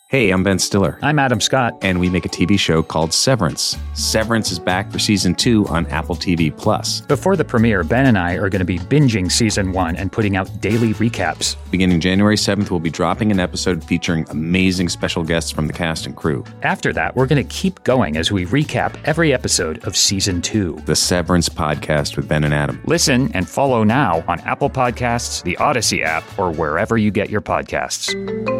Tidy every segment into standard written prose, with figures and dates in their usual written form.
Hey, I'm Ben Stiller. I'm Adam Scott. And we make a TV show called Severance. Severance is back for season 2 on Apple TV+. Before the premiere, Ben and I are going to be binging season 1 and putting out daily recaps. Beginning January 7th, we'll be dropping an episode featuring amazing special guests from the cast and crew. After that, we're going to keep going as we recap every episode of season 2. The Severance Podcast with Ben and Adam. Listen and follow now on Apple Podcasts, the Odyssey app, or wherever you get your podcasts.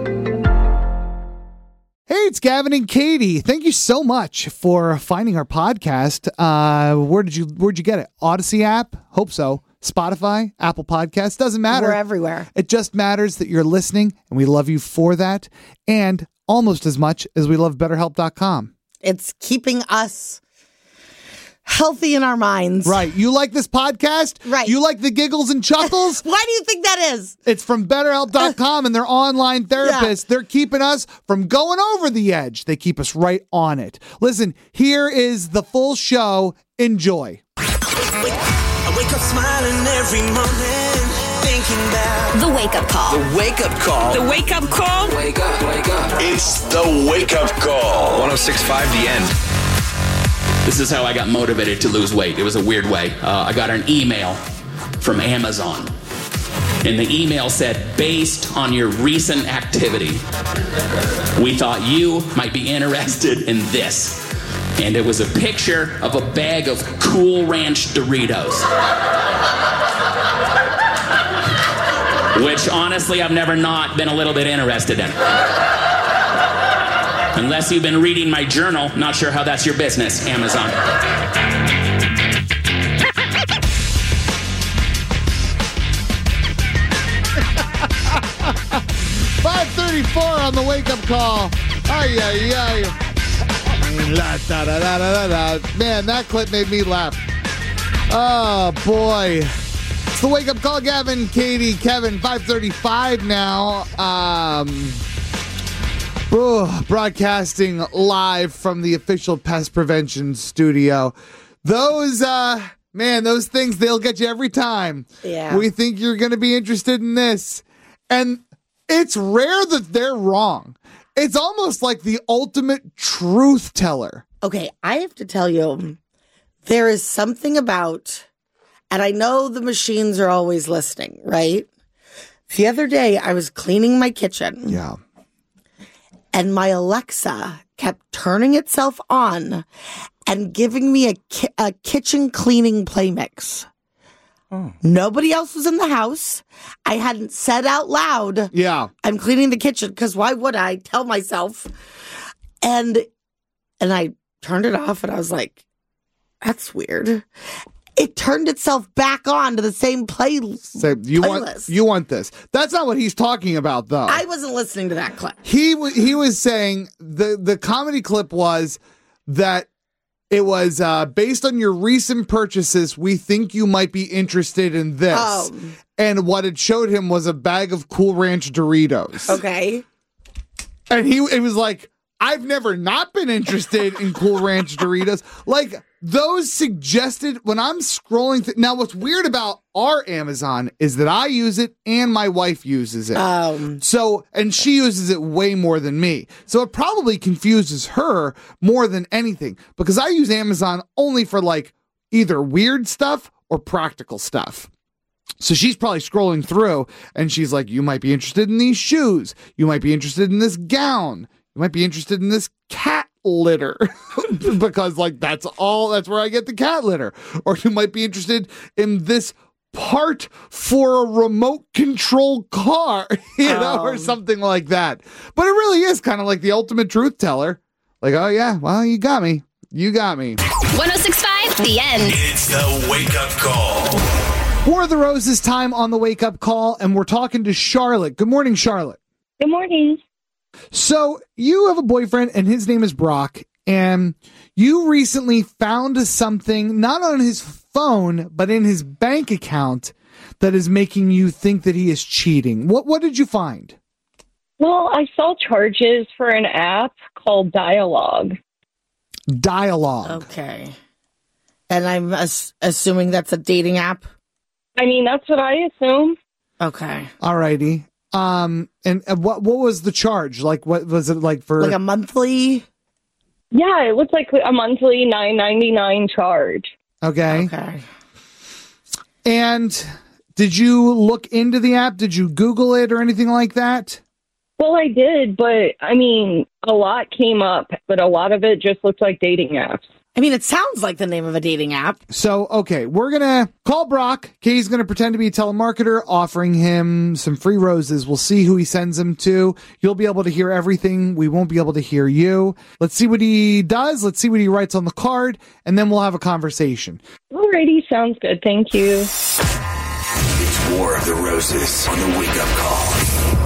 Hey, it's Gavin and Katie. Thank you so much for finding our podcast. Where'd you get it? Odyssey app? Hope so. Spotify, Apple Podcasts, doesn't matter. We're everywhere. It just matters that you're listening, and we love you for that. And almost as much as we love BetterHelp.com. It's keeping us healthy in our minds. Right. You like this podcast? Right. You like the giggles and chuckles? Why do you think that is? It's from BetterHelp.com and their online therapists. Yeah. They're keeping us from going over the edge. They keep us right on it. Listen, here is the full show. Enjoy. I wake up smiling every morning, thinking about The Wake Up Call. the wake up call. The Wake Up Call. Wake up, wake up. It's the Wake Up Call. 106.5 The End. This is how I got motivated to lose weight. It was a weird way. I got an email from Amazon. And the email said, based on your recent activity, we thought you might be interested in this. And it was a picture of a bag of Cool Ranch Doritos. Which, honestly, I've never not been a little bit interested in. Unless you've been reading my journal, not sure how that's your business, Amazon. 5:34 on the Wake Up Call. Ay, ay, ay. La, da, da, da, da, da, da. Man, that clip made me laugh. Oh, boy. It's the Wake Up Call, Gavin, Katie, Kevin, 5:35 now. Broadcasting live from the official pest prevention studio. Those things, they'll get you every time. Yeah. We think you're going to be interested in this. And it's rare that they're wrong. It's almost like the ultimate truth teller. Okay, I have to tell you, there is something about, and I know the machines are always listening, right? The other day, I was cleaning my kitchen. Yeah. And my Alexa kept turning itself on and giving me a kitchen cleaning play mix. Oh. Nobody else was in the house. I hadn't said out loud, Yeah. I'm cleaning the kitchen, because why would I tell myself? And I turned it off and I was like, that's weird. It turned itself back on to the same playlist. You want this. That's not what he's talking about, though. I wasn't listening to that clip. He was saying the comedy clip was that it was based on your recent purchases, we think you might be interested in this. Oh. And what it showed him was a bag of Cool Ranch Doritos. Okay. And it was like, I've never not been interested in Cool Ranch Doritos. Like, those suggested when I'm scrolling. Now, what's weird about our Amazon is that I use it and my wife uses it. And she uses it way more than me. So it probably confuses her more than anything, because I use Amazon only for like either weird stuff or practical stuff. So she's probably scrolling through and she's like, you might be interested in these shoes. You might be interested in this gown. You might be interested in this cat litter because like that's where I get the cat litter. Or you might be interested in this part for a remote control car, or something like that. But it really is kind of like the ultimate truth teller. Like, oh yeah, well, you got me. 106.5 The End. It's the Wake Up Call. War of the Roses time on the Wake Up Call, and we're talking to Charlotte. Good morning, Charlotte. Good morning. So you have a boyfriend, and his name is Brock, and you recently found something not on his phone, but in his bank account that is making you think that he is cheating. What did you find? Well, I saw charges for an app called Dialogue. Dialogue. Okay. And I'm assuming that's a dating app? I mean, that's what I assume. Okay. All righty. And what was the charge? Like, what was it like for? Like a monthly? Yeah, it looked like a monthly $9.99 charge. Okay. Okay. And did you look into the app? Did you Google it or anything like that? Well, I did, but I mean, a lot came up, but a lot of it just looked like dating apps. I mean, it sounds like the name of a dating app. So, okay, we're going to call Brock. Katie's going to pretend to be a telemarketer, offering him some free roses. We'll see who he sends them to. You'll be able to hear everything. We won't be able to hear you. Let's see what he does. Let's see what he writes on the card, and then we'll have a conversation. Alrighty, sounds good. Thank you. It's War of the Roses on the Wake Up Call.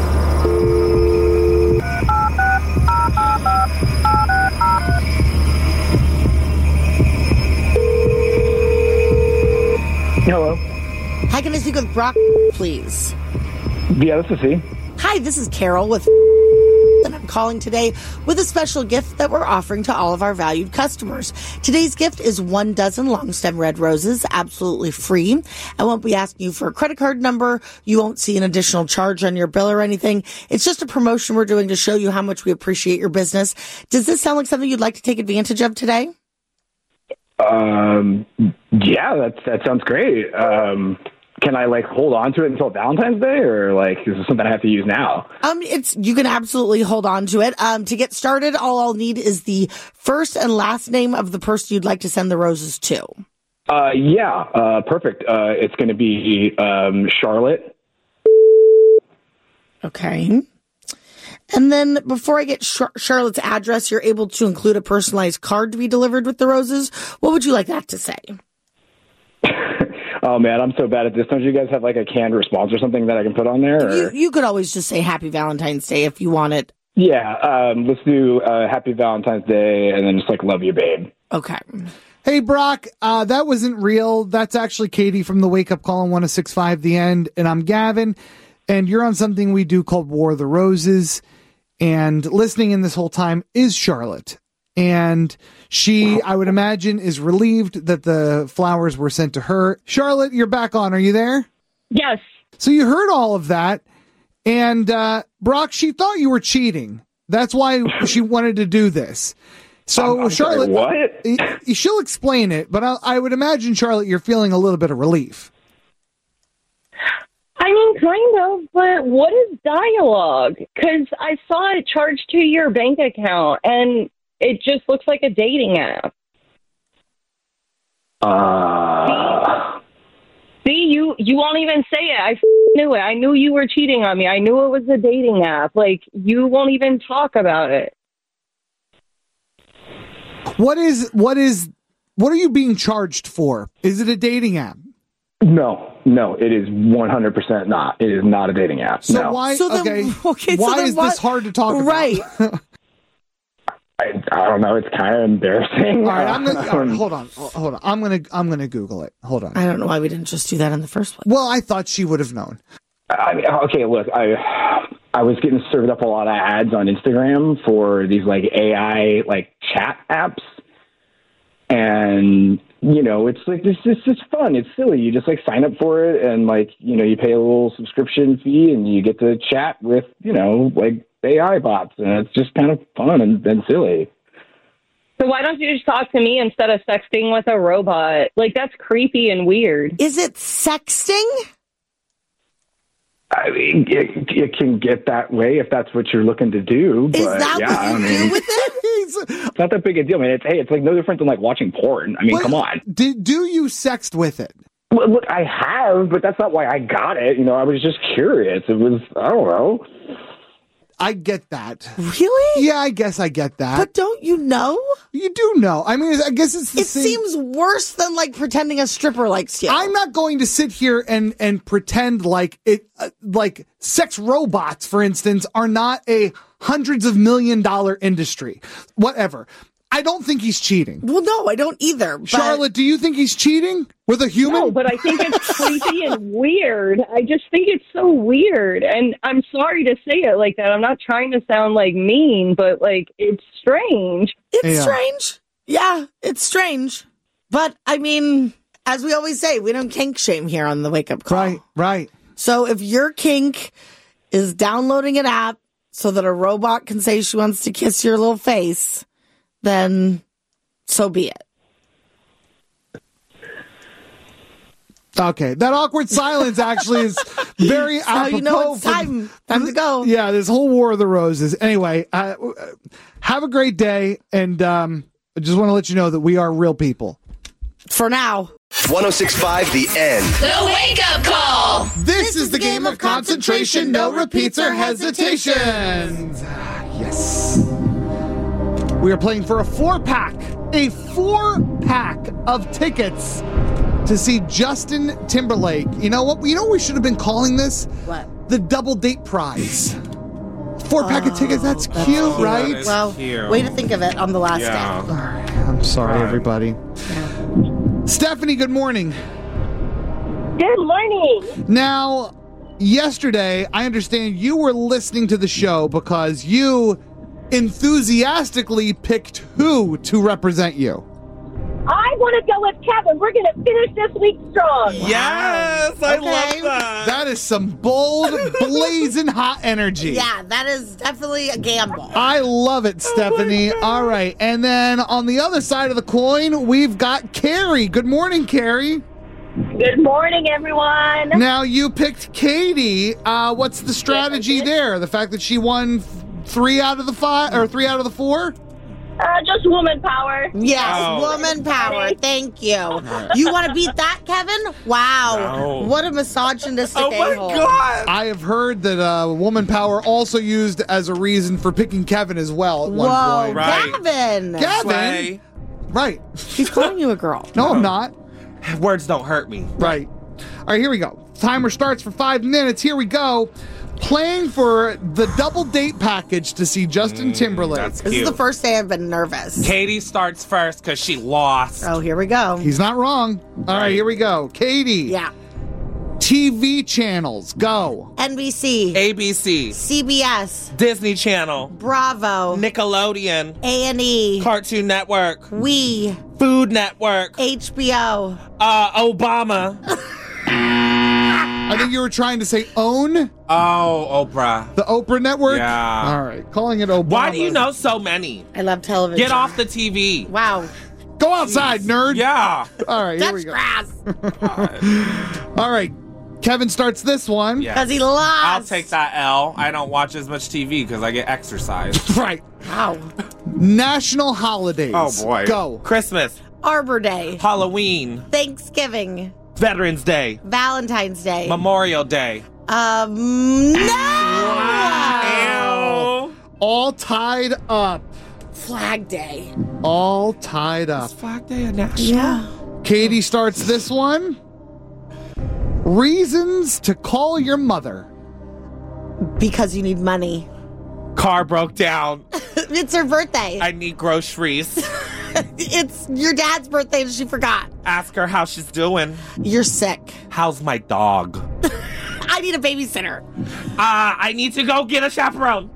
Hello. Hi, can I speak with Brock, please? Yeah, this is he. Hi, this is Carol with and I'm calling today with a special gift that we're offering to all of our valued customers. Today's gift is 1 dozen long stem red roses, absolutely free. I won't be asking you for a credit card number. You won't see an additional charge on your bill or anything. It's just a promotion we're doing to show you how much we appreciate your business. Does this sound like something you'd like to take advantage of today? Yeah, that sounds great. Can I hold on to it until Valentine's Day, or is this something I have to use now? You can absolutely hold on to it. To get started, all I'll need is the first and last name of the person you'd like to send the roses to. Perfect. It's going to be Charlotte. Okay. And then before I get Charlotte's address, you're able to include a personalized card to be delivered with the roses. What would you like that to say? Oh, man, I'm so bad at this. Don't you guys have a canned response or something that I can put on there? Or? You could always just say Happy Valentine's Day if you want it. Yeah, let's do Happy Valentine's Day and then just love you, babe. Okay. Hey, Brock, that wasn't real. That's actually Katie from the Wake Up Call on 106.5 The End. And I'm Gavin. And you're on something we do called War of the Roses. And listening in this whole time is Charlotte. And she, I would imagine, is relieved that the flowers were sent to her. Charlotte, you're back on. Are you there? Yes. So you heard all of that. And Brock, she thought you were cheating. That's why she wanted to do this. So I'm Charlotte, sorry, what? She'll explain it. But I would imagine, Charlotte, you're feeling a little bit of relief. I mean, kind of, but what is dialogue? Because I saw it charged to your bank account, and it just looks like a dating app. See, you won't even say it. I knew it. I knew you were cheating on me. I knew it was a dating app. You won't even talk about it. What are you being charged for? Is it a dating app? No, it is 100% not. It is not a dating app. So no. why? So then, why is this hard to talk about? Right. I don't know. It's kind of embarrassing. All right, hold on. I'm gonna Google it. Hold on. I don't know why we didn't just do that in the first place. Well, I thought she would have known. Okay, look, I was getting served up a lot of ads on Instagram for these AI chat apps, and it's just fun. It's silly. You just sign up for it, and you pay a little subscription fee, and you get to chat with AI bots, and it's just kind of fun and silly. So why don't you just talk to me instead of sexting with a robot? That's creepy and weird. Is it sexting? I mean, it can get that way if that's what you're looking to do. But is that what you do with it? It's not that big a deal, man. It's no different than watching porn. I mean, come on. Do you sext with it? Well, look, I have, but that's not why I got it. I was just curious. It was, I don't know. I get that. Really? Yeah, I guess I get that. But don't you know? You do know. I mean, I guess it's the same. It seems worse than pretending a stripper likes you. I'm not going to sit here and pretend sex robots, for instance, are not a hundreds of $1 million industry. Whatever. I don't think he's cheating. Well, no, I don't either. But... Charlotte, do you think he's cheating with a human? No, but I think it's creepy and weird. I just think it's so weird. And I'm sorry to say it like that. I'm not trying to sound mean, but it's strange. It's strange. Yeah, it's strange. But I mean, as we always say, we don't kink shame here on the Wake Up Call. Right. So if your kink is downloading an app so that a robot can say she wants to kiss your little face, then so be it. Okay, that awkward silence actually is very apropos. So you know it's time to go. Yeah, this whole War of the Roses. Anyway, have a great day, and I just want to let you know that we are real people. For now. 106.5 The End. The Wake Up Call. This is the game of concentration, no repeats or hesitations. Yes. We are playing for a 4-pack of tickets to see Justin Timberlake. You know what? You know what we should have been calling this? What? The double date prize. 4-pack of tickets. That's cute, right? Well, way to think of it on the last day. All right. I'm sorry, everybody. Stephanie, good morning. Good morning. Now, yesterday, I understand you were listening to the show because you enthusiastically picked who to represent you. I want to go with Kevin. We're going to finish this week strong. Yes, I love that. That is some bold, blazing hot energy. Yeah, that is definitely a gamble. I love it, Stephanie. All right. And then on the other side of the coin, we've got Carrie. Good morning, Carrie. Good morning, everyone. Now, you picked Katie. What's the strategy there? The fact that she won 3 out of the 5 or 3 out of the 4? Just woman power. Yes, woman power. Thank you. You want to beat that, Kevin? Wow. No. What a misogynistic Oh my a-hole. God. I have heard that woman power also used as a reason for picking Kevin as well at one point. Right. Kevin. Kevin? Right. He's calling you a girl. No, I'm not. Words don't hurt me. Right. All right, here we go. Timer starts for 5 minutes. Here we go. Playing for the double date package to see Justin Timberlake. That's This is the first day I've been nervous. Katie starts first because she lost. Oh, here we go. He's not wrong. All right, here we go. Katie. Yeah. TV channels. Go. NBC. ABC. CBS. Disney Channel. Bravo. Nickelodeon. A&E. Cartoon Network. We. Food Network. HBO. Obama. I think you were trying to say OWN. Oh, Oprah. The Oprah Network? Yeah. All right. Calling it Obama. Why do you know so many? I love television. Get off the TV. Wow. Go outside, nerd. Yeah. All right, here Touch we go. grass. All right. Kevin starts this one. Because he lost. I'll take that L. I don't watch as much TV because I get exercise. Right. Wow. National holidays. Oh, boy. Go. Christmas. Arbor Day. Halloween. Thanksgiving. Veterans Day. Valentine's Day. Memorial Day. No! Ew. All tied up. Flag Day. All tied up. Is Flag Day a national? Yeah. Katie starts this one. Reasons to call your mother. Because you need money. Car broke down. It's her birthday. I need groceries. It's your dad's birthday and she forgot. Ask her how she's doing. You're sick. How's my dog? I need a babysitter. I need to go get a chaperone.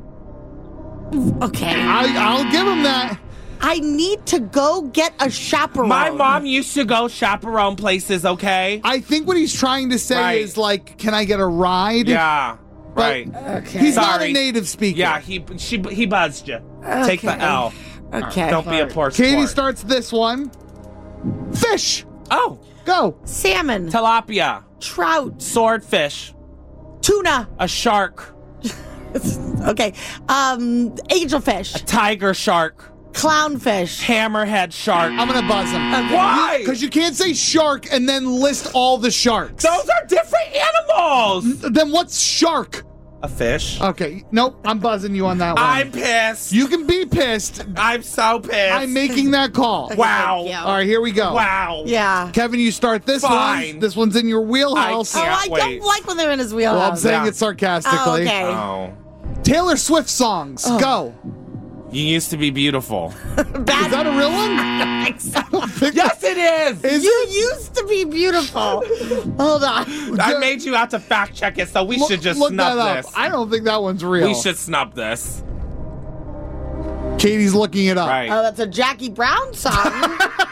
Okay. I'll give him that. I need to go get a chaperone. My mom used to go chaperone places, okay? I think what he's trying to say Right. is like, can I get a ride? Yeah. But Right. Okay. He's not a Sorry. native speaker. Yeah, he buzzed you. Take the Okay. L. Okay. Don't be a poor Katie sport. starts this one. Fish. Oh, Go. Salmon. tilapia, Trout. swordfish, Tuna. a shark, Okay. Angelfish. tiger shark, Clownfish. hammerhead shark. I'm going to buzz him. Why? Because you can't say shark and then list all the sharks. Those are different animals. Then what's shark? A fish. Okay. Nope. I'm buzzing you on that one. I'm pissed. You can be pissed. I'm so pissed. I'm making that call. Wow. Thank you. All right, here we go. Wow. Yeah. Kevin, you start this Fine. one. This one's in your wheelhouse. I Oh, can't I wait. don't like when they're in his wheelhouse. Well, I'm saying Yeah. it sarcastically. Oh, okay. Oh. Taylor Swift songs. Go. You used to be beautiful. Is that a real one? Yes, it is. Is You it? used to be beautiful. Hold on. I made you out to fact check it, so we should just look snub that up. this. I don't think that one's real. We should snub this. Katie's looking it up. Right. Oh, that's a Jackie Brown song.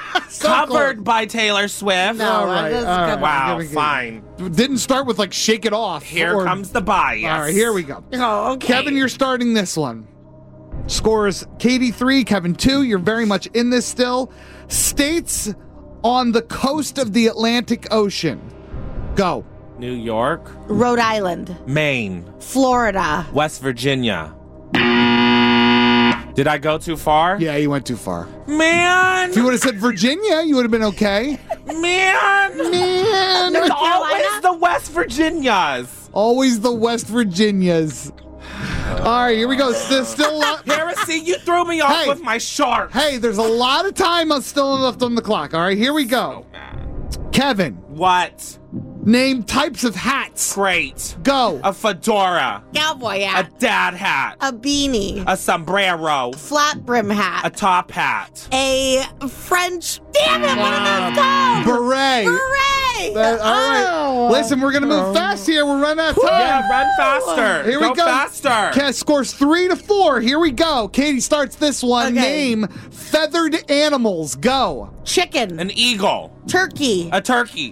Covered by Taylor Swift. No, All right, that's all right. good. Wow, Give me- fine. Didn't start with like Shake It Off. Here comes the bias. All right, here we go. Oh, okay. Kevin, you're starting this one. Scores Katie 3, Kevin 2. You're very much in this still. States on the coast of the Atlantic Ocean. Go. New York, Rhode Island, Maine, Florida. West Virginia. Did I go too far? Yeah, you went too far. Man! If you would have said Virginia, you would have been okay. Man! North It's always Carolina? the West Virginias. Always the West Virginias. All right, here we go. Still Heresy, you threw me off with my shark. Hey, there's a lot of time still left on the clock. All right, here we go. Kevin. What? Name types of hats. Great. Go. A fedora. Cowboy A hat. dad hat. A beanie. A sombrero. Flat brim hat. A top hat. A French. Damn it! What are those called? Beret. Beret. All right. Listen, we're going to move fast here. We're running out of time. Yeah, run faster. Here we go. Faster. Cass scores 3-4. Here we go. Katie starts this one. Okay. Name feathered animals. Go. Chicken. An eagle. Turkey. A turkey.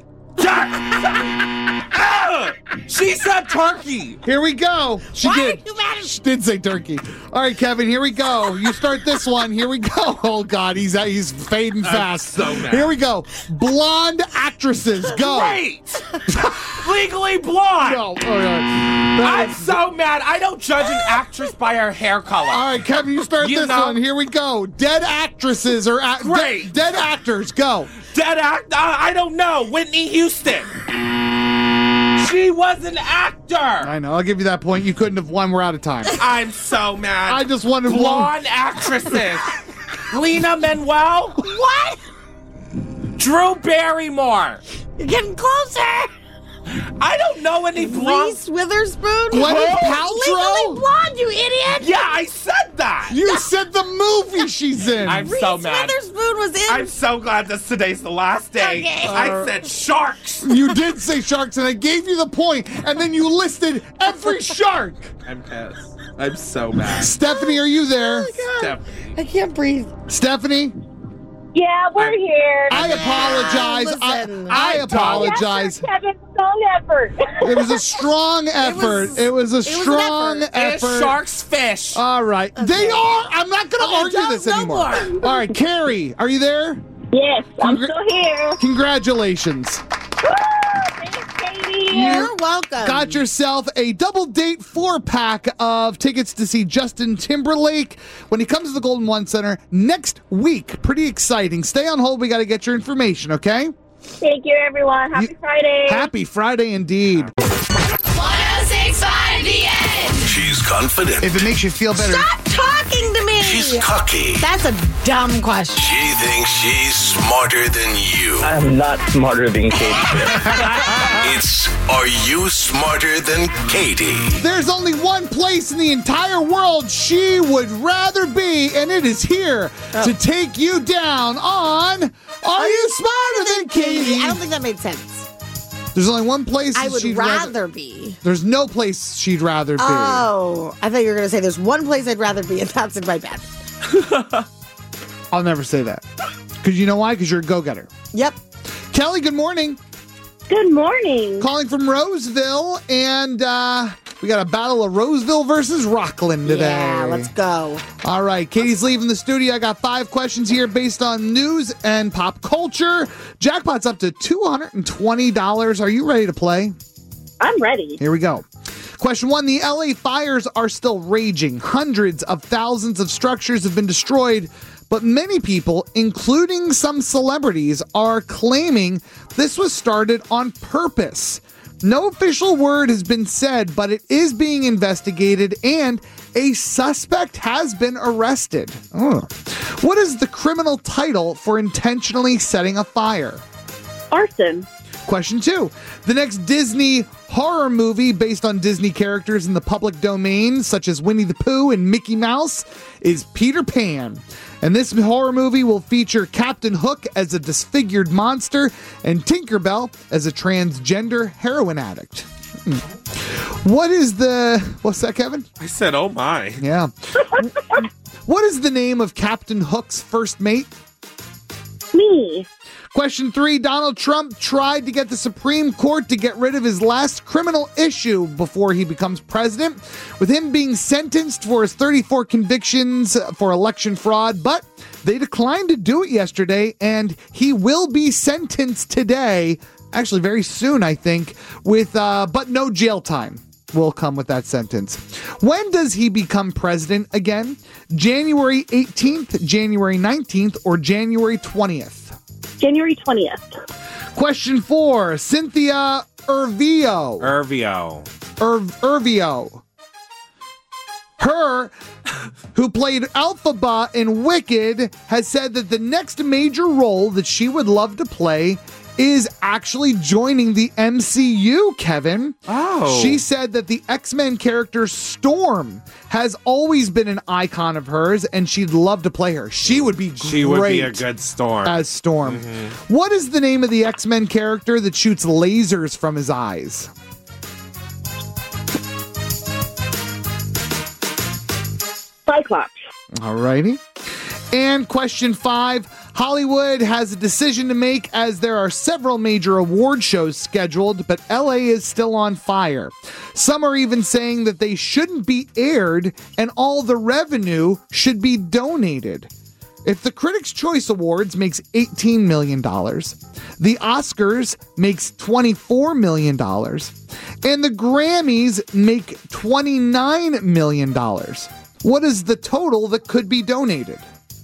She said turkey. Here we go. She Why did. are you mad at me? She did say turkey. All right, Kevin, here we go. You start this one. Here we go. Oh, God, he's fading fast. so mad. Here we go. Blonde actresses. Go. Great. Legally blonde. No. All right. I'm so mad. I don't judge an actress by her hair color. All right, Kevin, you start You this know- one. Here we go. Dead actresses or Great. dead actors. Go. Dead act. I don't know. Whitney Houston. She was an actor. I know. I'll give you that point. You couldn't have won. We're out of time. I'm so mad. I just wanted one. blonde actresses. Lena Manuel. What? Drew Barrymore. You're getting closer. I don't know any blonde. Reese Witherspoon. Gwyneth Legally Paltrow? Blonde, you idiot. Yeah, I said that. You said the movie she's in. I'm so Reese mad. Witherspoon was in. I'm so glad that today's the last day. Okay. I said sharks. You did say sharks, and I gave you the point, and then you listed every shark. I'm pissed. I'm so mad. Stephanie, are you there? Stephanie. I can't breathe. Stephanie? Yeah, we're here. I apologize. listen, I apologize. Kevin, strong effort. It was a strong effort. It was a strong an effort. It's sharks fish. All right. They are. I'm not going to argue don't- this no anymore. more. All right, Carrie, are you there? Yes, I'm still here. Congratulations. Thanks, Katie. You're welcome. Got yourself a double date 4-pack of tickets to see Justin Timberlake when he comes to the Golden One Center next week. Pretty exciting. Stay on hold. We got to get your information, okay? Thank you, everyone. Happy Friday. Happy Friday indeed. 1065 The End. She's confident. If it makes you feel better. Stop talking to me. She's cocky. That's a dumb question. She thinks she's smarter than you. I'm not smarter than Katie. It's Are You Smarter Than Katie? There's only one place in the entire world she would rather be, and it is here to take you down on Are You Smarter Than Katie? I don't think that made sense. There's only one place I would she'd rather be. There's no place she'd rather be. Oh, I thought you were going to say there's one place I'd rather be, and that's in my bed. I'll never say that. Because you know why? Because you're a go-getter. Yep. Kelly, good morning. Good morning. Calling from Roseville, and we got a battle of Roseville versus Rockland today. Yeah, let's go. All right, Katie's leaving the studio. I got 5 questions here based on news and pop culture. Jackpot's up to $220. Are you ready to play? I'm ready. Here we go. Question 1. The LA fires are still raging. Hundreds of thousands of structures have been destroyed, but many people, including some celebrities, are claiming this was started on purpose. No official word has been said, but it is being investigated and a suspect has been arrested. What is the criminal title for intentionally setting a fire? Arson. Question 2. The next Disney horror movie based on Disney characters in the public domain, such as Winnie the Pooh and Mickey Mouse, is Peter Pan. And this horror movie will feature Captain Hook as a disfigured monster and Tinkerbell as a transgender heroin addict. What's that, Kevin? I said, oh my. Yeah. What is the name of Captain Hook's first mate? Me. Question 3, Donald Trump tried to get the Supreme Court to get rid of his last criminal issue before he becomes president, with him being sentenced for his 34 convictions for election fraud, but they declined to do it yesterday, and he will be sentenced today, actually very soon, I think, with but no jail time will come with that sentence. When does he become president again? January 18th, January 19th, or January 20th? January 20th. Question 4, Cynthia Ervio. Ervio. Her, who played Elphaba in Wicked, has said that the next major role that she would love to play is actually joining the MCU, Kevin. Oh. She said that the X-Men character Storm has always been an icon of hers, and she'd love to play her. She would be great. She would be a good Storm. As Storm. What is the name of the X-Men character that shoots lasers from his eyes? Cyclops. Alrighty. And question 5, Hollywood has a decision to make as there are several major award shows scheduled, but LA is still on fire. Some are even saying that they shouldn't be aired and all the revenue should be donated. If the Critics' Choice Awards makes $18 million, the Oscars makes $24 million, and the Grammys make $29 million, what is the total that could be donated?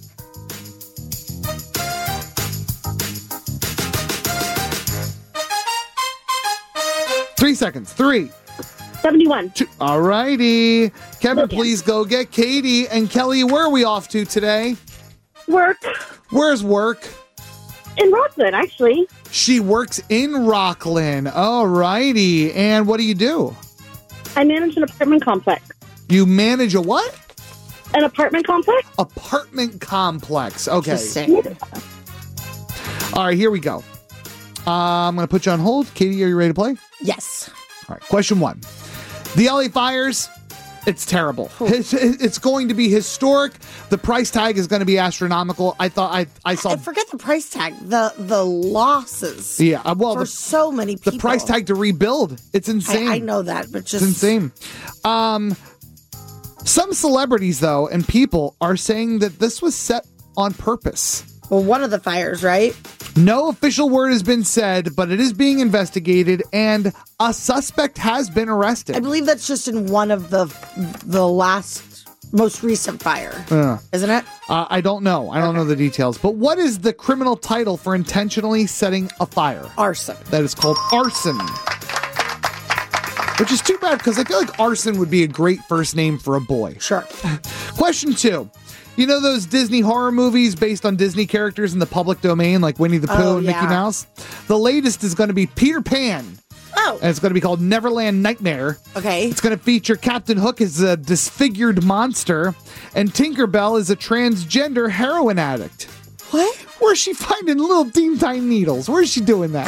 3 seconds. 3. 71. 2. All righty. Kevin, please go get Katie. And Kelly, where are we off to today? Work. Where's work? In Rockland, actually. She works in Rockland. All righty. And what do you do? I manage an apartment complex. You manage a what? An apartment complex? Apartment complex. Okay. Interesting. All right, here we go. I'm going to put you on hold. Katie, are you ready to play? Yes. All right, question 1. The LA fires, it's terrible. It's going to be historic. The price tag is going to be astronomical. I saw... I forget the price tag. The losses. Yeah, well... For so many people. The price tag to rebuild. It's insane. I know that, but just... It's insane. Some celebrities, though, and people are saying that this was set on purpose. Well, one of the fires, right? No official word has been said, but it is being investigated, and a suspect has been arrested. I believe that's just in one of the most recent fire, isn't it? I don't know. I don't know the details. But what is the criminal title for intentionally setting a fire? Arson. That is called arson. Which is too bad, because I feel like arson would be a great first name for a boy. Sure. Question 2. You know those Disney horror movies based on Disney characters in the public domain, like Winnie the Pooh and Mickey Mouse? The latest is going to be Peter Pan. Oh. And it's going to be called Neverland Nightmare. Okay. It's going to feature Captain Hook as a disfigured monster, and Tinkerbell as a transgender heroin addict. What? Where's she finding little teeny needles? Where's she doing that?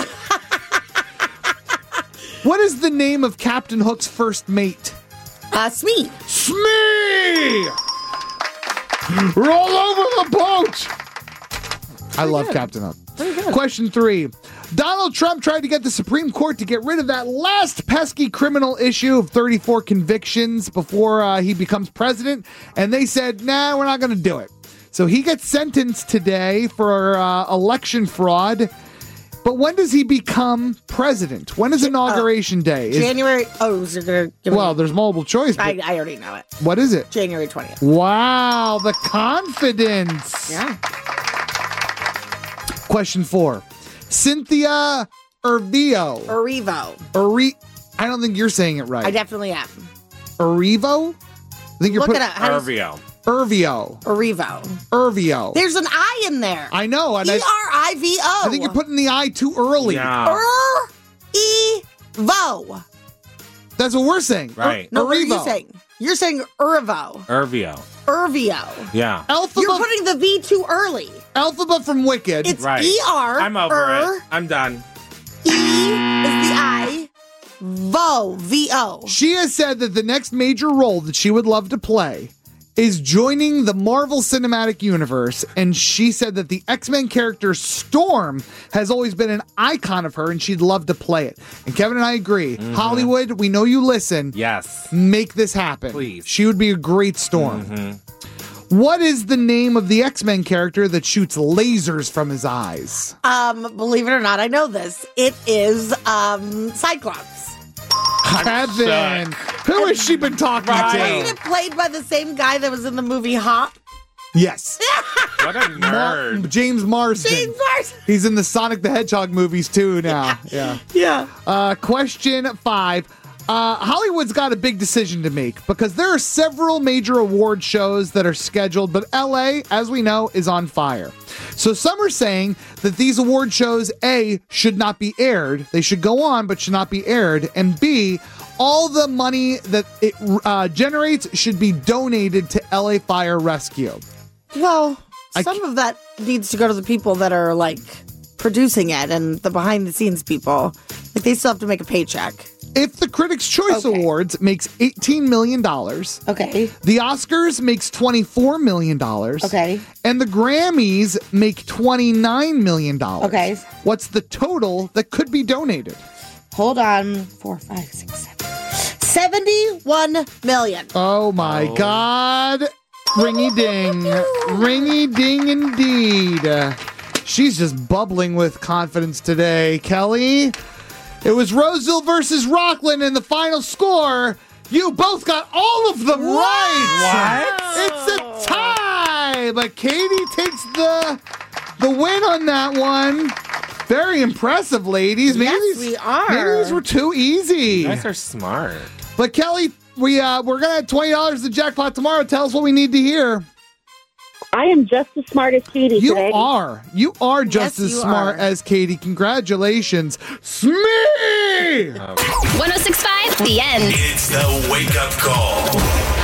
What is the name of Captain Hook's first mate? Smee. Smee! Roll over the boat! I love Captain Hook. Question 3. Donald Trump tried to get the Supreme Court to get rid of that last pesky criminal issue of 34 convictions before he becomes president, and they said, nah, we're not going to do it. So he gets sentenced today for election fraud. But when does he become president? When is Inauguration Day? January. So you're going to give me... Well, there's multiple choice. I already know it. What is it? January 20th. Wow, the confidence. Yeah. Question 4. Cynthia Erivo. I don't think you're saying it right. I definitely am. Erivo? I think you're Look it up. Ervio. Ervio. There's an I in there. I know. And E-R-I-V-O. I think you're putting the I too early. Yeah. E-vo. That's what we're saying. Right. No, what are you saying? You're saying Ervo. Ervio. Yeah. Elphaba. You're putting the V too early. Elphaba from Wicked. It's right. E-R. I'm over it. I'm done. E is the I. Vo. V-O. She has said that the next major role that she would love to play is joining the Marvel Cinematic Universe, and she said that the X-Men character Storm has always been an icon of her, and she'd love to play it. And Kevin and I agree. Hollywood, we know you listen. Yes. Make this happen. Please. She would be a great Storm. What is the name of the X-Men character that shoots lasers from his eyes? Believe it or not, I know this. It is Cyclops. Kevin, who has she been talking Wasn't to? it played by the same guy that was in the movie Hop? Yes. What a nerd. James Marsden. James Marsden. He's in the Sonic the Hedgehog movies too now. Yeah. Question 5. Hollywood's got a big decision to make because there are several major award shows that are scheduled, but LA, as we know, is on fire. So some are saying that these award shows, A, should not be aired. They should go on, but should not be aired. And B, all the money that it generates should be donated to LA Fire Rescue. Well, some of that needs to go to the people that are like producing it and the behind the scenes people. Like they still have to make a paycheck. If the Critics' Choice Awards makes $18 million, okay, the Oscars makes $24 million, okay, and the Grammys make $29 million, okay, what's the total that could be donated? Hold on. 4, 5, 6, 7. $71 million. Oh my God. Ringy ding. Ringy ding indeed. She's just bubbling with confidence today. Kelly, it was Roseville versus Rockland, and the final score, you both got all of them right. It's a tie, but Katie takes the win on that one. Very impressive, ladies. Maybe we are. Maybe these were too easy. You guys are smart. But Kelly, we're gonna have $20 the jackpot tomorrow. Tell us what we need to hear. I am just as smart as Katie You today. are. You are just as smart as Katie. Congratulations, Smee! 106.5, The End. It's the wake-up call.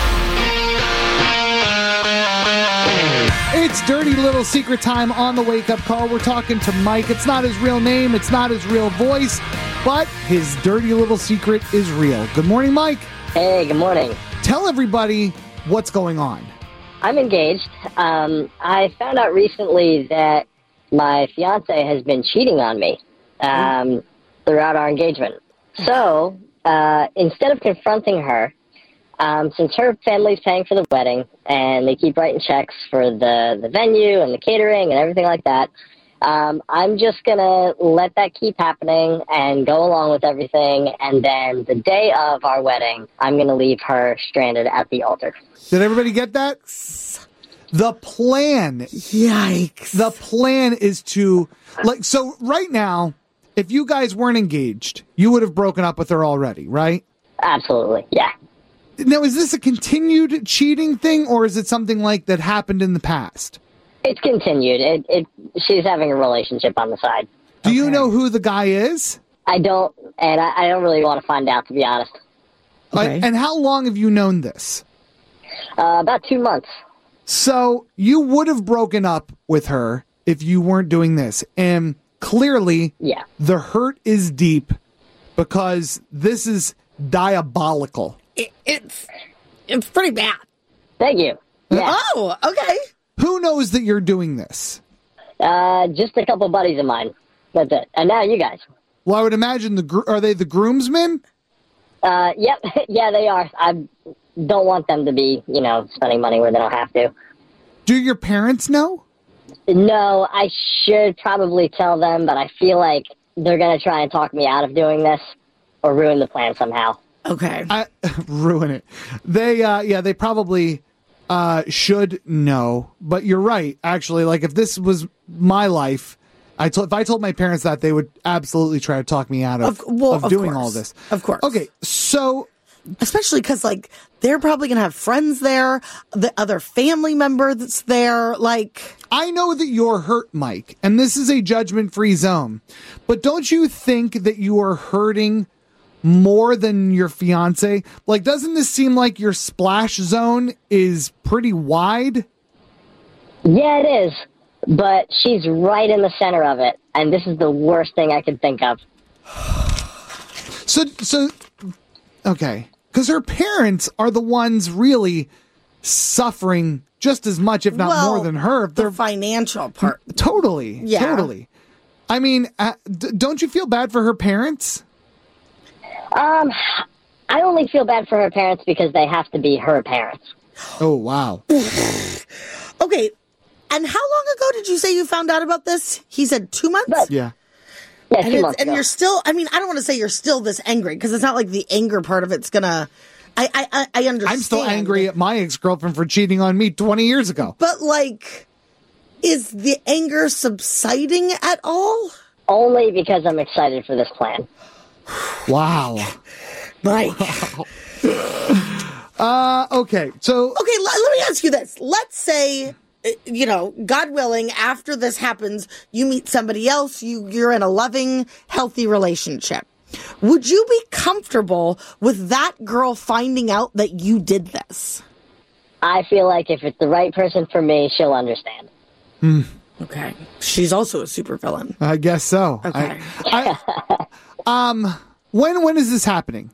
It's Dirty Little Secret time on the wake-up call. We're talking to Mike. It's not his real name. It's not his real voice. But his dirty little secret is real. Good morning, Mike. Hey, good morning. Tell everybody what's going on. I'm engaged. I found out recently that my fiance has been cheating on me throughout our engagement. So instead of confronting her, since her family's paying for the wedding and they keep writing checks for the venue and the catering and everything like that, I'm just going to let that keep happening and go along with everything. And then the day of our wedding, I'm going to leave her stranded at the altar. Did everybody get that? The plan. Yikes. The plan is to, so right now, if you guys weren't engaged, you would have broken up with her already, right? Absolutely, yeah. Now, is this a continued cheating thing, or is it something like that happened in the past? It's continued. She's having a relationship on the side. Do you know who the guy is? I don't, and I don't really want to find out, to be honest. And how long have you known this? About 2 months. So you would have broken up with her if you weren't doing this. And clearly, the hurt is deep because this is diabolical. It's pretty bad. Thank you. Yeah. Oh, okay. Who knows that you're doing this? Just a couple buddies of mine. That's it. And now you guys. Well, I would imagine are they the groomsmen? Yep. Yeah, they are. I don't want them to be, spending money where they don't have to. Do your parents know? No, I should probably tell them, but I feel like they're going to try and talk me out of doing this or ruin the plan somehow. Okay. Ruin it. They probably should know, but you're right. Actually, like if this was my life, if I told my parents that, they would absolutely try to talk me out of doing all this. Of course. Okay, so especially because they're probably gonna have friends there, the other family member that's there. I know that you're hurt, Mike, and this is a judgment-free zone. But don't you think that you are hurting more than your fiance? Doesn't this seem like your splash zone is pretty wide? Yeah, it is. But she's right in the center of it, and this is the worst thing I could think of. So, okay. Because her parents are the ones really suffering just as much, if not more than her. The financial part. Totally. Yeah. Totally. I mean, don't you feel bad for her parents? I only feel bad for her parents because they have to be her parents. Oh, wow. Okay. And how long ago did you say you found out about this? He said 2 months? Yeah. Yeah, and 2 months and ago. you're still, I mean, I don't want to say you're still this angry because it's not like the anger part of it's going to, I understand. I'm still angry at my ex-girlfriend for cheating on me 20 years ago. But like, is the anger subsiding at all? Only because I'm excited for this plan. Wow. Mike. Okay, so... Okay, let me ask you this. Let's say, you know, God willing, after this happens, you meet somebody else, you're in a loving, healthy relationship. Would you be comfortable with that girl finding out that you did this? I feel like if it's the right person for me, she'll understand. Okay. She's also a supervillain. I guess so. Okay. When is this happening?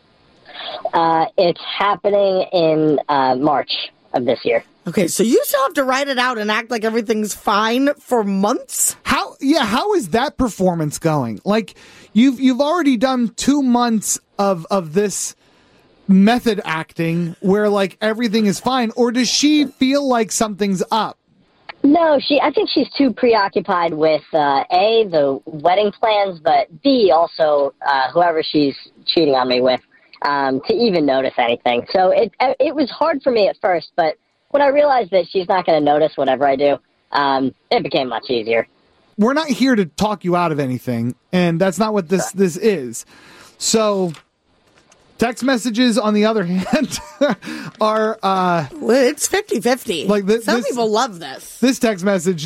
It's happening in March of this year. Okay, so you still have to write it out and act like everything's fine for months? How is that performance going? Like, you've already done 2 months of this method acting where like everything is fine, or does she feel like something's up? No, I think she's too preoccupied with A, the wedding plans, but B, also whoever she's cheating on me with, to even notice anything. So it was hard for me at first, but when I realized that she's not going to notice whatever I do, it became much easier. We're not here to talk you out of anything, and that's not what this is. So, text messages, on the other hand, are... well, it's 50-50. Like Some people love this. This text message,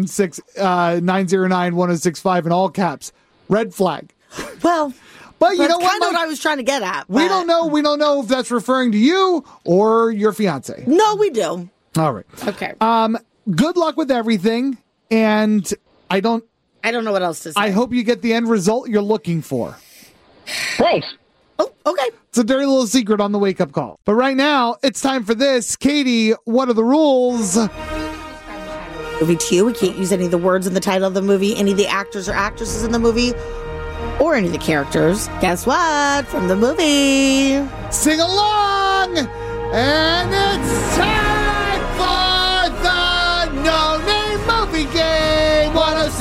916-909-1065 in all caps. Red flag. Well... But you know that's kind of what I was trying to get at. We don't know. We don't know if that's referring to you or your fiance. No, we do. All right. Okay. Good luck with everything, and I don't know what else to say. I hope you get the end result you're looking for. Thanks. Oh, okay. It's a dirty little secret on the wake-up call. But right now, it's time for this. Katie, what are the rules? Movie 2, we can't use any of the words in the title of the movie, any of the actors or actresses in the movie, or any of the characters. Guess what? From the movie. Sing along! And it's time for the No Name Movie Game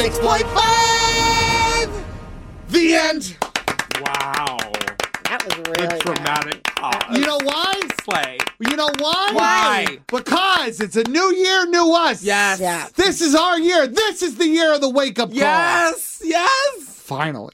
106.5! The end! Wow. That was really dramatic pause. You know why? Slay. You know why? Why? Because it's a new year, new us. Yes. Yeah. This is our year. This is the year of the wake-up call. Yes. Finally.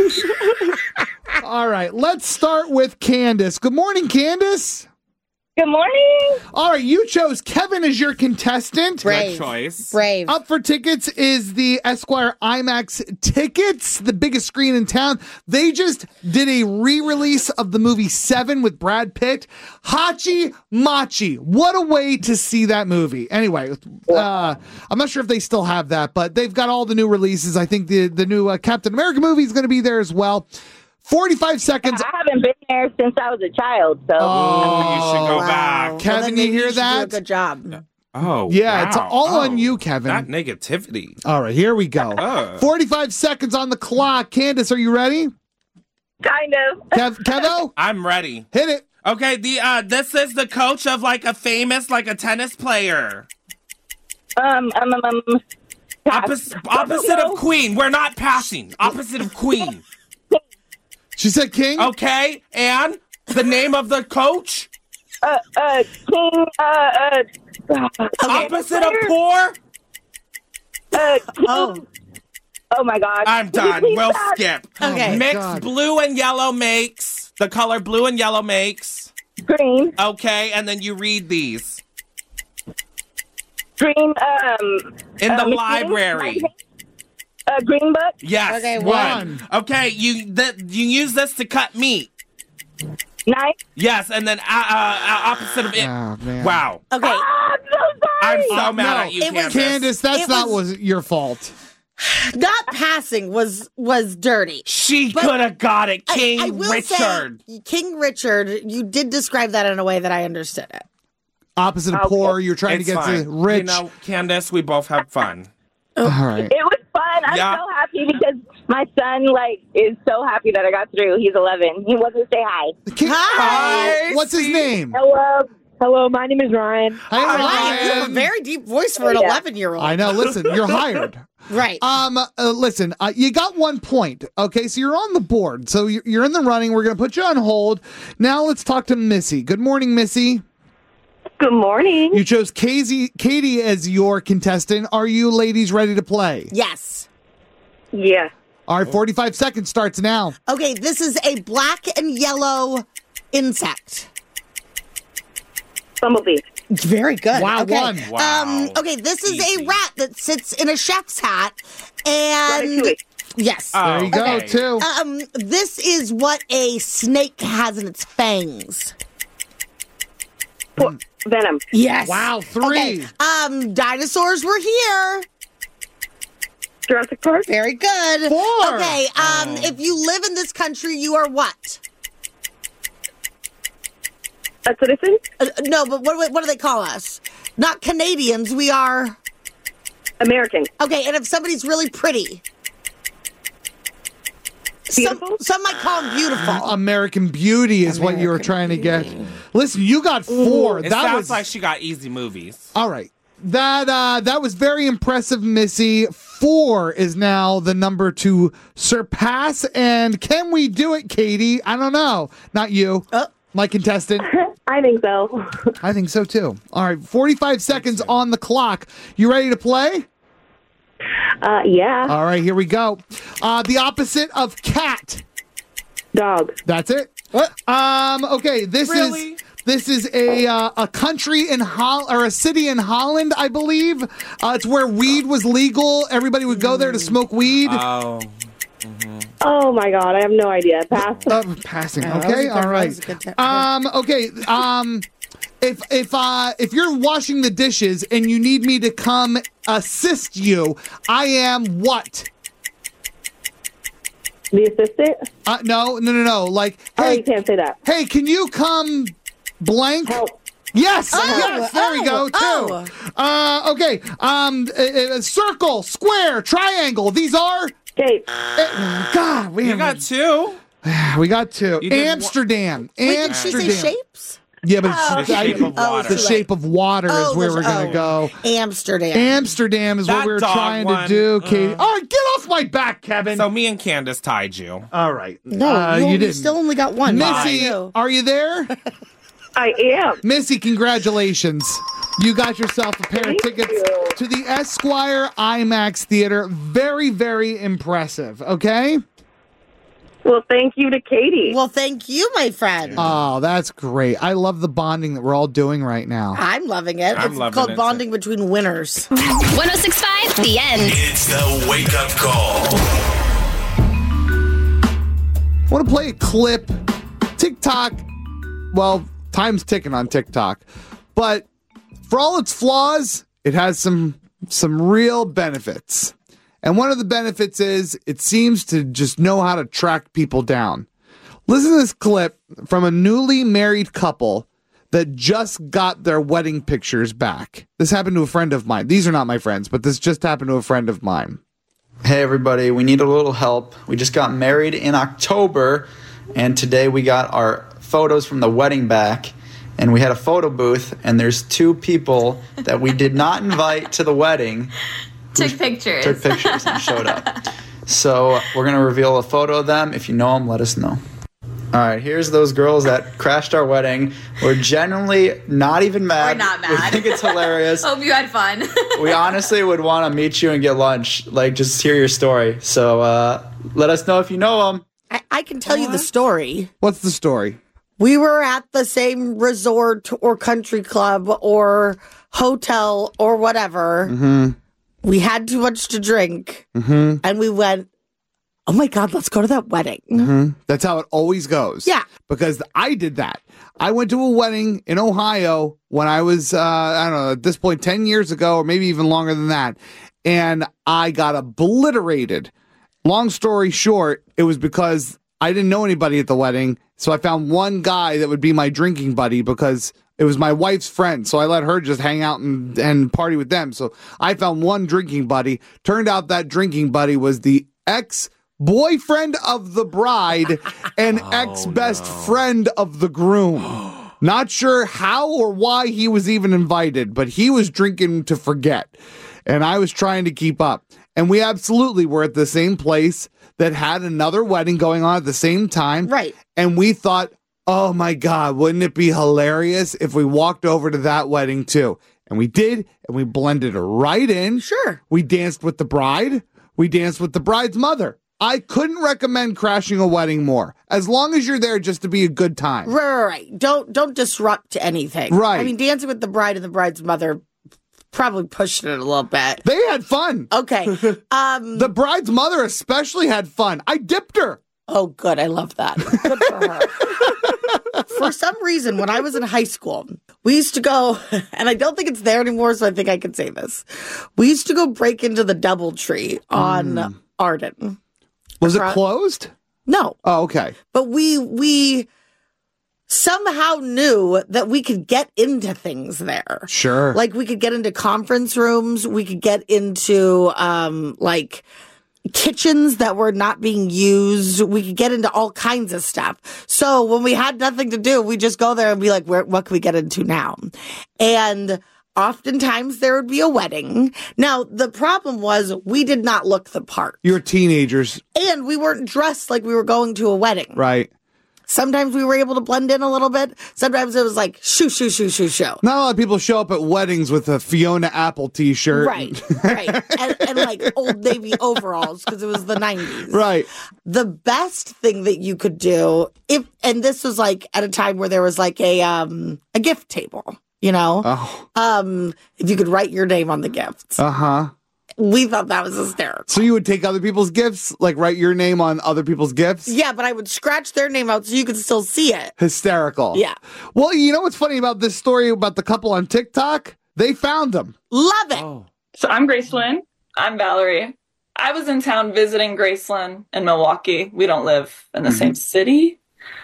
All right, let's start with Candace. Good morning, Candace. Good morning. All right, you chose Kevin as your contestant. Brave. Good choice. Brave. Up for tickets is the Esquire IMAX tickets, the biggest screen in town. They just did a re-release of the movie Seven with Brad Pitt. Hachi Machi. What a way to see that movie. Anyway, I'm not sure if they still have that, but they've got all the new releases. I think the new Captain America movie is going to be there as well. 45 seconds. I haven't been there since I was a child, so. Oh, you should go back. Kevin, well, then you hear should that? Do a good job. Oh, Yeah, wow. it's all on you, Kevin. That negativity. All right, here we go. 45 seconds on the clock. Candace, are you ready? Kind of. Kevo? I'm ready. Hit it. Okay, this is the coach of like a famous, like a tennis player. Opposite of Queen. We're not passing. Opposite of Queen. She said King? Okay, and the name of the coach? King, Opposite of poor? oh my God. I'm done. We'll skip. Okay. Mix blue and yellow makes. The color blue and yellow makes. Green. Okay, and then you read these. Green, in the library. Green book. Yes. Okay, one. Okay, you use this to cut meat. Knife. Yes, and then opposite of it. Oh, man. Wow. Okay. I'm so sorry. I'm so mad at you, it was- Candace. Candace, that's not your fault. Not passing was dirty. She could have got it, King I will Richard. say, King Richard, you did describe that in a way that I understood it. Opposite of poor, you're trying It's to get fine. to rich. You know, Candace, we both had fun. All right. It was fun. I'm Yeah. so happy because my son is so happy that I got through. He's 11. He wants to say hi. Hi. What's his name? Hello. My name is Ryan. Hi, Ryan, you have a very deep voice for an 11-year-old. I know. Listen, you're hired. Right. Listen, you got 1 point. Okay, so you're on the board. So you're in the running. We're going to put you on hold. Now let's talk to Missy. Good morning, Missy. Good morning. You chose Katie as your contestant. Are you ladies ready to play? Yes. Yeah. All right, 45 seconds starts now. Okay, this is a black and yellow insect. Bumblebee. Very good. Wow, okay. one. Wow. Okay, this is a rat that sits in a chef's hat, and Ratatouille. yes. There you go, okay. two. This is what a snake has in its fangs. Venom. Yes. Wow, three. Okay. Dinosaurs were here. Jurassic Park. Very good. Four. Okay. If you live in this country, you are what? A citizen. No, but what do they call us? Not Canadians. We are American. okay. And if somebody's really pretty, Beautiful? some might call them beautiful. American Beauty is what you were trying to get. Listen, you got four. It that sounds was like she got easy movies. all right. That was very impressive, Missy. 4 is now the number to surpass. And can we do it, Katie? I don't know. Not you, my contestant. I think so. I think so too. All right, 45 seconds on the clock. You ready to play? Yeah. All right, here we go. The opposite of cat. Dog. That's it. Okay, this is a country in or a city in Holland, I believe. It's where weed was legal. Everybody would go there to smoke weed. Oh. Oh my God, I have no idea. Pass. Passing. Oh, Okay, all right. Okay. If you're washing the dishes and you need me to come assist you, I am what? The assistant? No. Like, Oh, hey, you can't say that. hey, can you come blank? Help. Yes, yes, there we go, too. Okay, circle, square, triangle. These are... Shape. God, You got 2? we got 2. You did Amsterdam. Wait, did she say shapes? Yeah, but The shape of water. the shape of water is where we're going to go. Amsterdam. Amsterdam is what That we were dog trying one. to do, Katie. All right, get off my back, Kevin. So me and Candace tied you. All right. No, you you didn't. still only got one. Missy, are you there? I am. Missy, congratulations. You got yourself a pair of Thank tickets you. to the Esquire IMAX Theater. Very, very impressive, okay? Well, thank you to Katie. Well, thank you, my friend. Oh, that's great. I love the bonding that we're all doing right now. I'm loving it. I'm It's loving called it, bonding between winners. 1065, The End. It's the wake up call. I want to play a clip. TikTok, well, time's ticking on TikTok, but for all its flaws, it has some real benefits. And one of the benefits is it seems to just know how to track people down. Listen to this clip from a newly married couple that just got their wedding pictures back. This happened to a friend of mine. These are not my friends, but this just happened to a friend of mine. Hey everybody, we need a little help. We just got married in October, and today we got our photos from the wedding back, and we had a photo booth, and there's 2 people that we did not invite to the wedding. Took pictures. Took pictures and showed up. So we're going to reveal a photo of them. If you know them, let us know. All right, here's those girls that crashed our wedding. We're genuinely not even mad. We're not mad. We think it's hilarious. Hope you had fun. We honestly would want to meet you and get lunch, like just hear your story. So let us know if you know them. I can tell you the story. What's the story? We were at the same resort or country club or hotel or whatever. Mm-hmm. We had too much to drink. Mm-hmm. And we went, oh my God, let's go to that wedding. Mm-hmm. That's how it always goes. Yeah. Because I did that. I went to a wedding in Ohio when I was, I don't know, at this point, 10 years ago, or maybe even longer than that. And I got obliterated. Long story short, it was because I didn't know anybody at the wedding. So I found one guy that would be my drinking buddy because It was my wife's friend, so I let her just hang out and party with them. So I found one drinking buddy. Turned out that drinking buddy was the ex-boyfriend of the bride and ex-best friend of the groom. Not sure how or why he was even invited, but he was drinking to forget. And I was trying to keep up. And we absolutely were at the same place that had another wedding going on at the same time. Right. And we thought, oh my God, wouldn't it be hilarious if we walked over to that wedding too? And we did, and we blended right in. Sure. We danced with the bride. We danced with the bride's mother. I couldn't recommend crashing a wedding more, as long as you're there just to be a good time. Right. Don't disrupt anything. Right. I mean, dancing with the bride and the bride's mother probably pushing it a little bit. They had fun. Okay. The bride's mother especially had fun. I dipped her. Oh, good. I love that. Good for her. For some reason, when I was in high school, we used to go, and I don't think it's there anymore, so I think I can say this. We used to go break into the DoubleTree on Arden. Was it closed? No. Oh, okay. But we somehow knew that we could get into things there. Sure. Like we could get into conference rooms. We could get into like kitchens that were not being used. We could get into all kinds of stuff. So when we had nothing to do, we just go there and be like, what can we get into now? And oftentimes there would be a wedding. Now, the problem was we did not look the part. You were teenagers. And we weren't dressed like we were going to a wedding. Right. Sometimes we were able to blend in a little bit. Sometimes it was like, shoo. Not a lot of people show up at weddings with a Fiona Apple t-shirt. Right. And like Old Navy overalls because it was the 90s. Right. The best thing that you could do, and this was like at a time where there was like a gift table, you know? Oh. If you could write your name on the gifts. Uh-huh. We thought that was hysterical. So you would take other people's gifts, like write your name on other people's gifts? Yeah, but I would scratch their name out so you could still see it. Hysterical. Yeah. Well, you know what's funny about this story about the couple on TikTok? They found them. Love it. Oh. So I'm Gracelyn. I'm Valerie. I was in town visiting Gracelyn in Milwaukee. We don't live in the same city.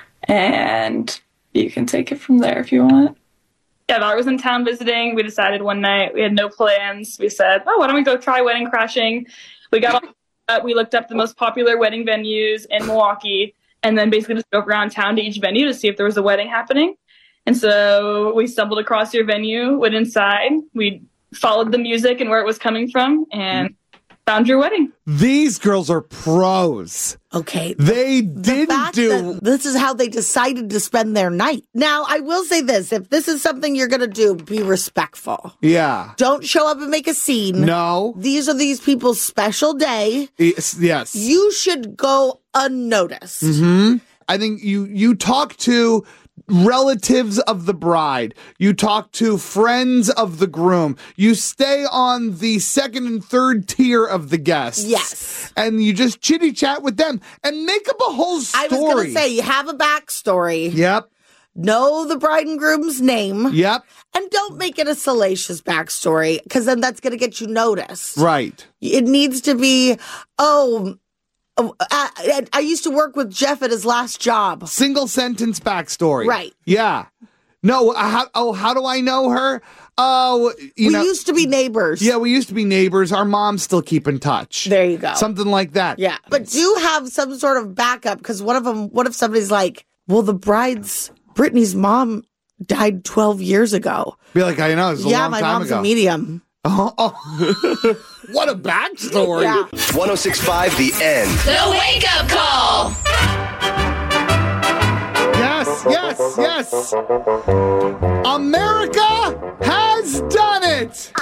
And you can take it from there if you want. Yeah, Valerie was in town visiting. We decided one night, we had no plans. We said, why don't we go try wedding crashing? We got all up, we looked up the most popular wedding venues in Milwaukee, and then basically just drove around town to each venue to see if there was a wedding happening. And so we stumbled across your venue, went inside, we followed the music and where it was coming from, and found your wedding. These girls are pros. Okay. They didn't do... This is how they decided to spend their night. Now, I will say this. If this is something you're going to do, be respectful. Yeah. Don't show up and make a scene. No. These are these people's special day. Yes. You should go unnoticed. Mm-hmm. I think you talk to relatives of the bride. You talk to friends of the groom. You stay on the second and third tier of the guests. Yes. And you just chitty chat with them and make up a whole story. I was going to say, you have a backstory. Yep. Know the bride and groom's name. Yep. And don't make it a salacious backstory because then that's going to get you noticed. Right. It needs to be, I used to work with Jeff at his last job. Single sentence backstory. Right. Yeah. No, how do I know her? Oh, we used to be neighbors. Yeah, we used to be neighbors. Our moms still keep in touch. There you go. Something like that. Yeah. But do have some sort of backup because what if somebody's like, well, Brittany's mom died 12 years ago. Be like, I know, it was a long time ago. Yeah, my mom's a medium. Oh. What a backstory. Yeah. 106.5 The End. The Wake Up Call. Yes. America has done it.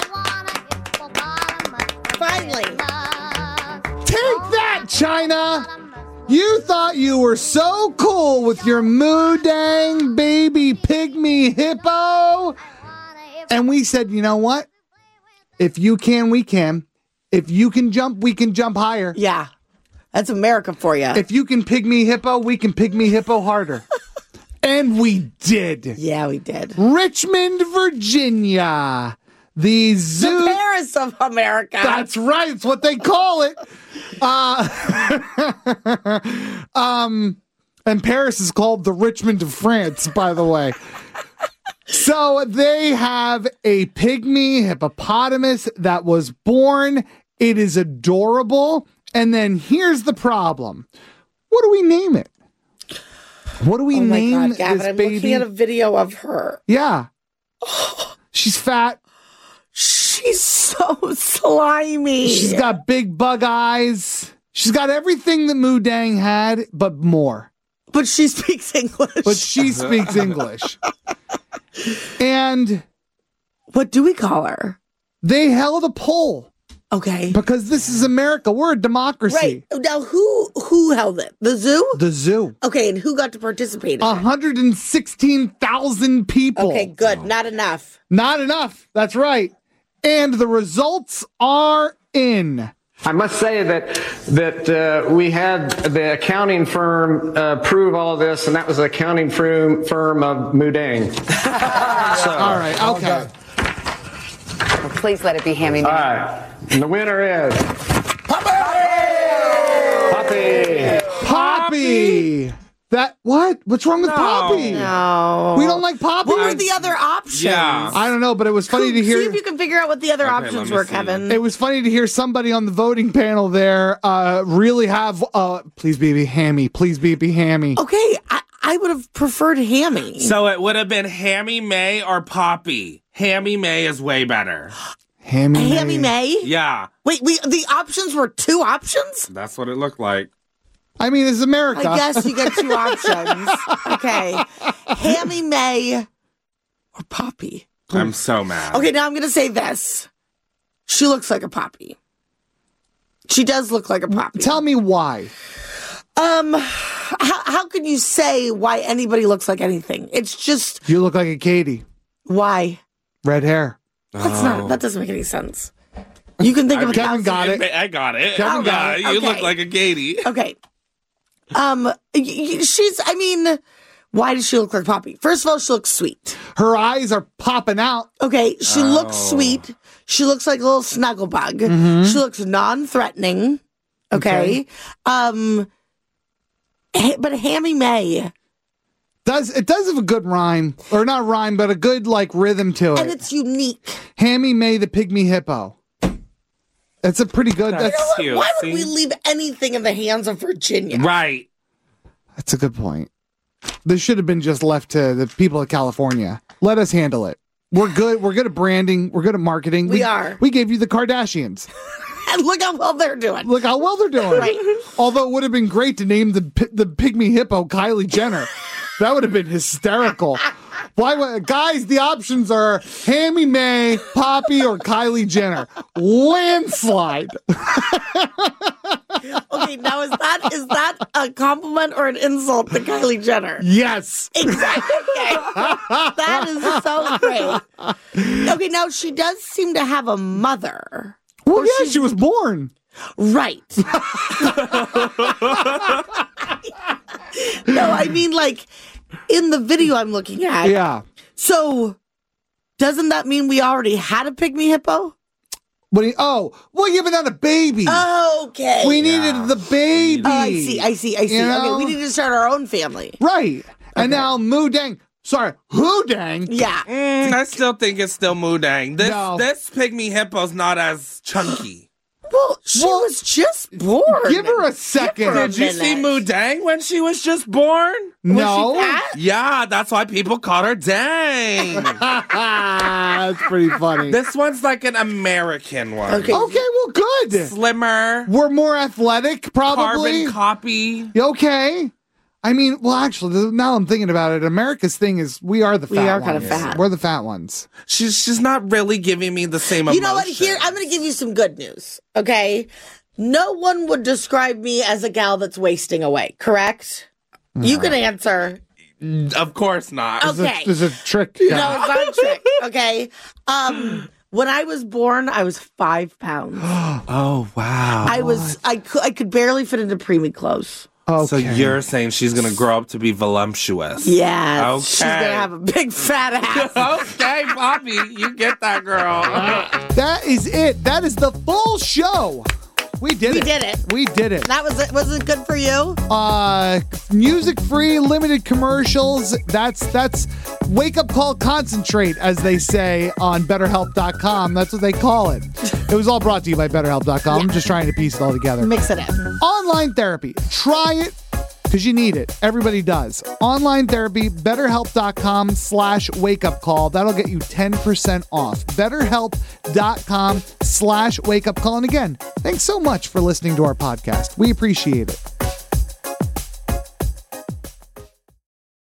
Finally. Take that, China. You thought you were so cool with your Moodang baby pygmy hippo. And we said, you know what? If you can, we can. If you can jump, we can jump higher. Yeah. That's America for you. If you can pygmy hippo, we can pygmy hippo harder. And we did. Yeah, we did. Richmond, Virginia. The zoo. The Paris of America. That's right. It's what they call it. And Paris is called the Richmond of France, by the way. So they have a pygmy hippopotamus that was born. It is adorable. And then here's the problem. What do we name it? What do we name Gavin, this I'm baby? looking at a video of her. Yeah. She's fat. She's so slimy. She's got big bug eyes. She's got everything that Mudang had, but more. But she speaks English. And what do we call her? They held a poll. Okay. Because this is America. We're a democracy. Right. Now, who held it? The zoo? The zoo. Okay, and who got to participate in 116,000 people. Okay, good. Not enough. Not enough. That's right. And the results are in. I must say that we had the accounting firm prove all of this, and that was the accounting firm of Mudang. All right, okay. Well, please let it be Hammy. All right. And the winner is Poppy! That what? What's wrong with Poppy? No. We don't like Poppy. What were the other options? Yeah. I don't know, but it was funny to hear. See if you can figure out what the other options were, Kevin. It was funny to hear somebody on the voting panel there really have please be Hammy. Please be Hammy. Okay, I would have preferred Hammy. So it would have been Hammy May or Poppy. Hammy May is way better. Hammy May? Yeah. Wait, the options were two options? That's what it looked like. I mean, it's America. I guess you get two options. Okay. Hammy May or Poppy? I'm so mad. Okay, now I'm going to say this. She looks like a Poppy. She does look like a Poppy. Tell me why. How can you say why anybody looks like anything? It's just... You look like a Katie. Why? Red hair. That doesn't make any sense. You can think of Kevin got it. I got it. Kevin got it. You look like a Katie. Okay. Why does she look like Poppy? First of all, she looks sweet. Her eyes are popping out. Okay, she looks sweet. She looks like a little snuggle bug. Mm-hmm. She looks non-threatening. Okay. But Hammy May does have a good rhyme, or not rhyme, but a good like rhythm to it. And it's unique. Hammy May the pygmy hippo. That's a pretty good. That's cute. Why would we leave anything in the hands of Virginia? Right. That's a good point. This should have been just left to the people of California. Let us handle it. We're good. We're good at branding. We're good at marketing. We are. We gave you the Kardashians. And look how well they're doing. Look how well they're doing. Right. Although it would have been great to name the pygmy hippo Kylie Jenner. That would have been hysterical. Guys, the options are Hammy May, Poppy, or Kylie Jenner. Landslide. Okay, now is that a compliment or an insult to Kylie Jenner? Yes. Exactly. Okay. That is so great. Okay, now she does seem to have a mother. Well, yeah, she was born. Right. No, I mean, like, in the video I'm looking at. Yeah. So, doesn't that mean we already had a pygmy hippo? Well, yeah, but not a baby. Okay. We needed the baby. Oh, I see. You know? Okay, we need to start our own family. Right. And now Mudang. Sorry, Mudang. Yeah. I still think it's still Mudang. This pygmy hippo's not as chunky. Well, she was just born. Give her a second. Did you see Mudang when she was just born? No. Yeah, that's why people called her Dang. That's pretty funny. This one's like an American one. Okay, well, good. Slimmer. We're more athletic, probably. Carbon copy. Okay. I mean, well, actually, now I'm thinking about it. America's thing is we are the fat ones. We are kind of fat. We're the fat ones. She's not really giving me the same emotion. You know what? Here, I'm going to give you some good news, okay? No one would describe me as a gal that's wasting away, correct? No. You can answer. Of course not. Okay. There's a trick. No, it's not a trick, okay? When I was born, I was 5 pounds. Oh, wow. I could barely fit into preemie clothes. Okay. So you're saying she's going to grow up to be voluptuous? Yeah. Okay. She's going to have a big fat ass. Okay, Poppy, you get that, girl. That is it. That is the full show. We did it. We did it. That was it. Was it good for you? Music-free, limited commercials. That's Wake Up Call Concentrate, as they say on BetterHelp.com. That's what they call it. It was all brought to you by BetterHelp.com. I'm just trying to piece it all together. Mix it in. Online therapy. Try it because you need it. Everybody does. Online therapy, BetterHelp.com/wakeupcall. That'll get you 10% off. BetterHelp.com/wakeupcall. And again, thanks so much for listening to our podcast. We appreciate it.